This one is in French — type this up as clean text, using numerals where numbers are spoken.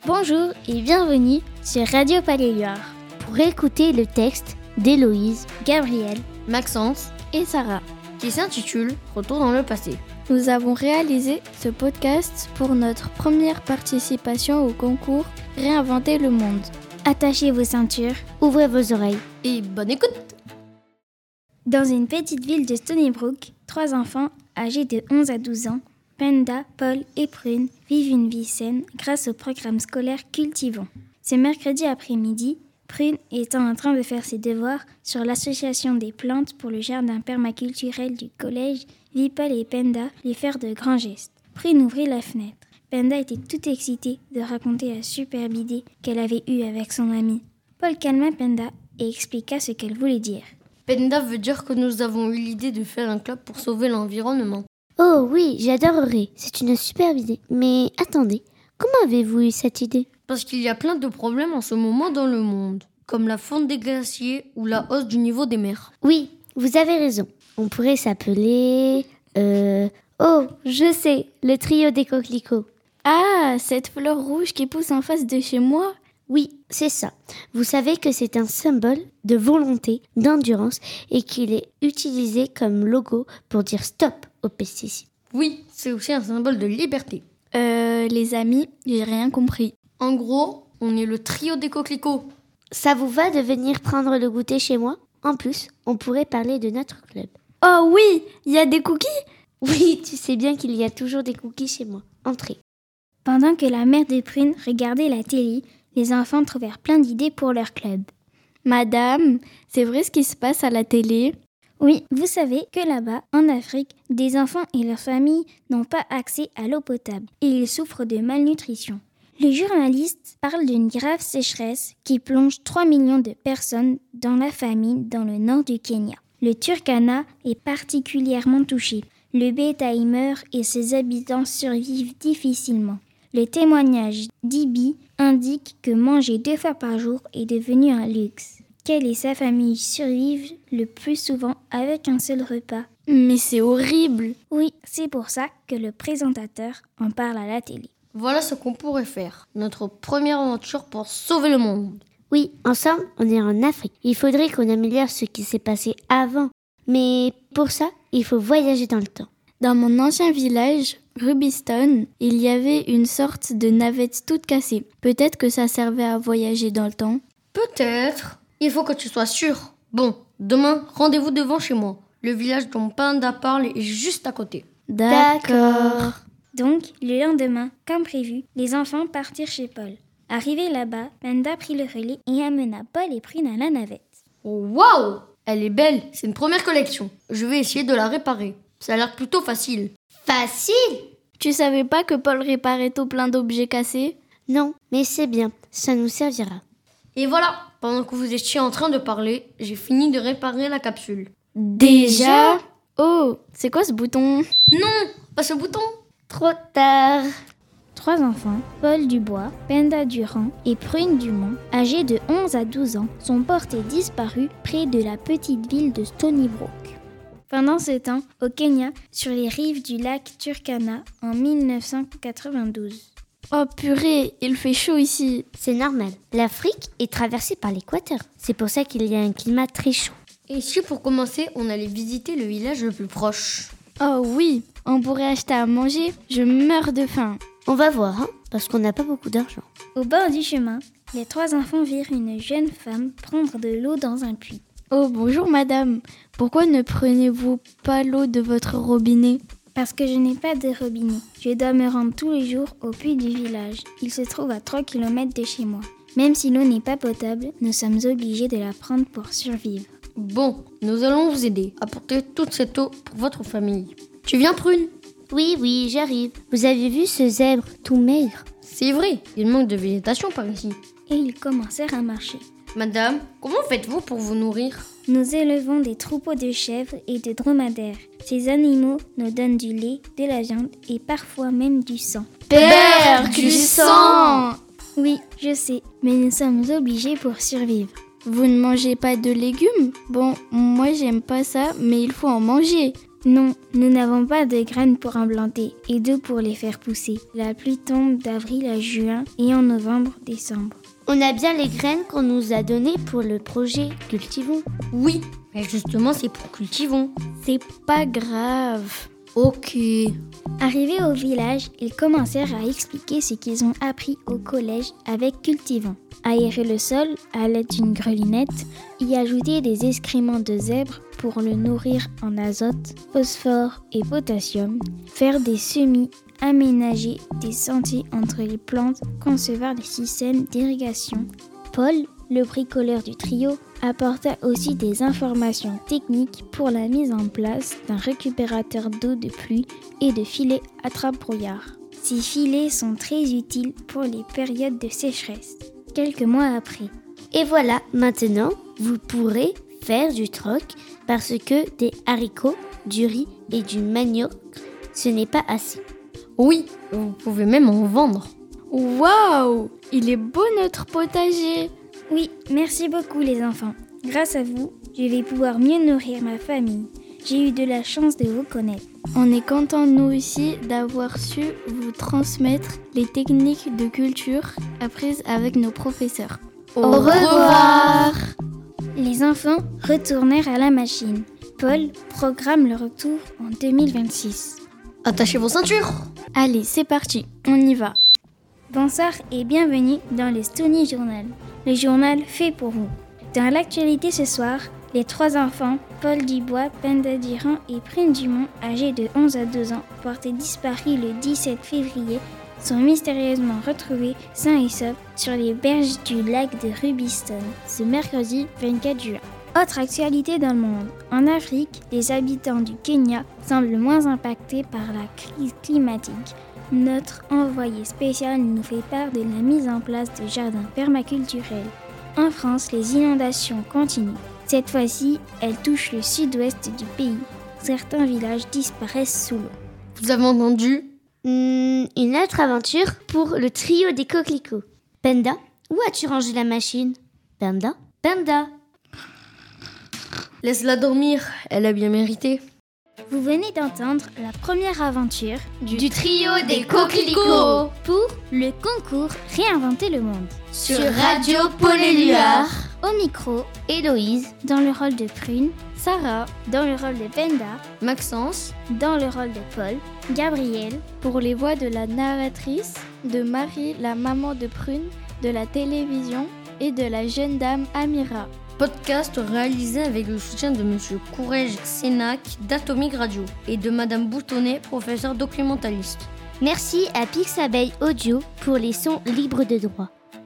Bonjour et bienvenue sur Radio Paléluard pour écouter le texte d'Héloïse, Gabriel, Maxence et Sarah qui s'intitule « Retour dans le passé ». Nous avons réalisé ce podcast pour notre première participation au concours Réinventer le monde. Attachez vos ceintures, ouvrez vos oreilles et bonne écoute. Dans une petite ville de Stony Brook, 3 enfants âgés de 11 à 12 ans, Penda, Paul et Prune, vivent une vie saine grâce au programme scolaire Cultivons. Ce mercredi après-midi, Prune étant en train de faire ses devoirs sur l'association des plantes pour le jardin permaculturel du collège, vit Paul et Penda lui faire de grands gestes. Prune ouvrit la fenêtre. Penda était toute excitée de raconter la superbe idée qu'elle avait eue avec son ami. Paul calma Penda et expliqua ce qu'elle voulait dire. Penda veut dire que nous avons eu l'idée de faire un club pour sauver l'environnement. Oh oui, j'adorerais, c'est une superbe idée. Mais attendez, comment avez-vous eu cette idée ? Parce qu'il y a plein de problèmes en ce moment dans le monde, comme la fonte des glaciers ou la hausse du niveau des mers. Oui, vous avez raison. On pourrait s'appeler... Oh, je sais, le trio des coquelicots. Ah, cette fleur rouge qui pousse en face de chez moi ? Oui, c'est ça. Vous savez que c'est un symbole de volonté, d'endurance et qu'il est utilisé comme logo pour dire stop aux pesticides. Oui, c'est aussi un symbole de liberté. Les amis, j'ai rien compris. En gros, on est le trio des coquelicots. Ça vous va de venir prendre le goûter chez moi ? En plus, on pourrait parler de notre club. Oh oui, il y a des cookies ? Oui, tu sais bien qu'il y a toujours des cookies chez moi. Entrez. Pendant que la mère de Prune regardait la télé, les enfants trouvèrent plein d'idées pour leur club. Madame, c'est vrai ce qui se passe à la télé ? Oui, vous savez que là-bas, en Afrique, des enfants et leurs familles n'ont pas accès à l'eau potable et ils souffrent de malnutrition. Le journaliste parle d'une grave sécheresse qui plonge 3 millions de personnes dans la famine dans le nord du Kenya. Le Turkana est particulièrement touché. Le bétail meurt et ses habitants survivent difficilement. Le témoignage d'Ibi indique que manger 2 fois par jour est devenu un luxe. Qu'elle et sa famille survivent le plus souvent avec un seul repas. Mais c'est horrible! Oui, c'est pour ça que le présentateur en parle à la télé. Voilà ce qu'on pourrait faire. Notre première aventure pour sauver le monde. Oui, ensemble, on est en Afrique. Il faudrait qu'on améliore ce qui s'est passé avant. Mais pour ça, il faut voyager dans le temps. Dans mon ancien village, Rubiston, il y avait une sorte de navette toute cassée. Peut-être que ça servait à voyager dans le temps. Peut-être. Il faut que tu sois sûr. Bon, demain, rendez-vous devant chez moi. Le village dont Panda parle est juste à côté. D'accord. Donc, le lendemain, comme prévu, les enfants partirent chez Paul. Arrivé là-bas, Panda prit le relais et amena Paul et Prune à la navette. Waouh! Elle est belle, c'est une première collection. Je vais essayer de la réparer. Ça a l'air plutôt facile. Facile ? Tu savais pas que Paul réparait tout plein d'objets cassés ? Non, mais c'est bien, ça nous servira. Et voilà, pendant que vous étiez en train de parler, j'ai fini de réparer la capsule. Déjà ? Oh, c'est quoi ce bouton ? Non, pas ce bouton. Trop tard. 3 enfants, Paul Dubois, Penda Durand et Prune Dumont, âgés de 11 à 12 ans, sont portés disparus près de la petite ville de Stony Brook. Pendant ce temps, au Kenya, sur les rives du lac Turkana, en 1992. Oh purée, il fait chaud ici. C'est normal. L'Afrique est traversée par l'équateur. C'est pour ça qu'il y a un climat très chaud. Et si pour commencer, on allait visiter le village le plus proche ? Oh oui, on pourrait acheter à manger. Je meurs de faim. On va voir, hein, parce qu'on n'a pas beaucoup d'argent. Au bord du chemin, les 3 enfants virent une jeune femme prendre de l'eau dans un puits. Oh bonjour madame, pourquoi ne prenez-vous pas l'eau de votre robinet ? Parce que je n'ai pas de robinet. Je dois me rendre tous les jours au puits du village. Il se trouve à 3 km de chez moi. Même si l'eau n'est pas potable, nous sommes obligés de la prendre pour survivre. Bon, nous allons vous aider à porter toute cette eau pour votre famille. Tu viens, Prune ? Oui, j'arrive. Vous avez vu ce zèbre tout maigre ? C'est vrai, il manque de végétation par ici. Et ils commencèrent à marcher. Madame, comment faites-vous pour vous nourrir ? Nous élevons des troupeaux de chèvres et de dromadaires. Ces animaux nous donnent du lait, de la viande et parfois même du sang. Père, du sang ! Oui, je sais, mais nous sommes obligés pour survivre. Vous ne mangez pas de légumes ? Bon, moi j'aime pas ça, mais il faut en manger. Non, nous n'avons pas de graines pour implanter et d'eau pour les faire pousser. La pluie tombe d'avril à juin et en novembre, décembre. On a bien les graines qu'on nous a données pour le projet Cultivons. Oui, mais justement, c'est pour Cultivons. C'est pas grave. Ok. Arrivés au village, ils commencèrent à expliquer ce qu'ils ont appris au collège avec Cultivons. Aérer le sol à l'aide d'une grelinette, y ajouter des excréments de zèbre pour le nourrir en azote, phosphore et potassium, faire des semis, aménager des sentiers entre les plantes, concevoir des systèmes d'irrigation. Paul, le bricoleur du trio, apporta aussi des informations techniques pour la mise en place d'un récupérateur d'eau de pluie et de filets attrape-brouillard. Ces filets sont très utiles pour les périodes de sécheresse. Quelques mois après. Et voilà, maintenant, vous pourrez faire du troc parce que des haricots, du riz et du manioc, ce n'est pas assez. Oui, vous pouvez même en vendre. Waouh! Il est beau notre potager! Oui, merci beaucoup les enfants. Grâce à vous, je vais pouvoir mieux nourrir ma famille. J'ai eu de la chance de vous connaître. On est contents nous aussi d'avoir su vous transmettre les techniques de culture apprises avec nos professeurs. Au revoir! Les enfants retournèrent à la machine. Paul programme le retour en 2026. Attachez vos ceintures. Allez, c'est parti, on y va. Bonsoir et bienvenue dans le Stony Journal, le journal fait pour vous. Dans l'actualité ce soir, les 3 enfants, Paul Dubois, Penda Durand et Prune Dumont, âgés de 11 à 12 ans, portés disparus le 17 février, sont mystérieusement retrouvés sains et saufs sur les berges du lac de Rubiston, ce mercredi 24 juin. Autre actualité dans le monde. En Afrique, les habitants du Kenya semblent moins impactés par la crise climatique. Notre envoyé spécial nous fait part de la mise en place de jardins permaculturels. En France, les inondations continuent. Cette fois-ci, elles touchent le sud-ouest du pays. Certains villages disparaissent sous l'eau. Vous avez entendu? Une autre aventure pour le trio des coquelicots. Penda, où as-tu rangé la machine? Penda, Penda. Laisse-la dormir, elle a bien mérité. Vous venez d'entendre la première aventure du trio des coquelicots pour le concours Réinventer le monde. Sur Radio Paul Éluard. Au micro, Héloïse, dans le rôle de Prune, Sarah, dans le rôle de Penda, Maxence, dans le rôle de Paul, Gabriel, pour les voix de la narratrice, de Marie, la maman de Prune, de la télévision et de la jeune dame Amira. Podcast réalisé avec le soutien de Monsieur Courrèges Sénac d'Atomic Radio et de Madame Boutonnet, professeure documentaliste. Merci à Pixabay Audio pour les sons libres de droit.